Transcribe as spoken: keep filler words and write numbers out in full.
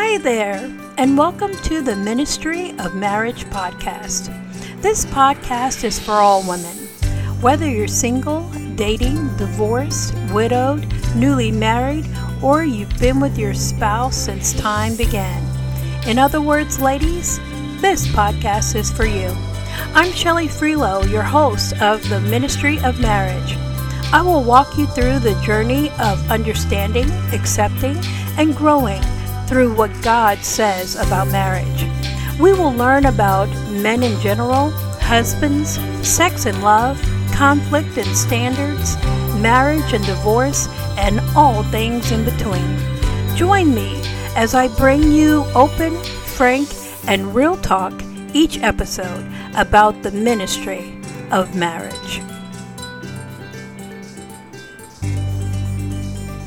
Hi there, and welcome to the Ministry of Marriage podcast. This podcast is for all women. Whether you're single, dating, divorced, widowed, newly married, or you've been with your spouse since time began. In other words, ladies, this podcast is for you. I'm Shelley Freelow, your host of the Ministry of Marriage. I will walk you through the journey of understanding, accepting, and growing through what God says about marriage. We will learn about men in general, husbands, sex and love, conflict and standards, marriage and divorce, and all things in between. Join me as I bring you open, frank, and real talk each episode about the ministry of marriage.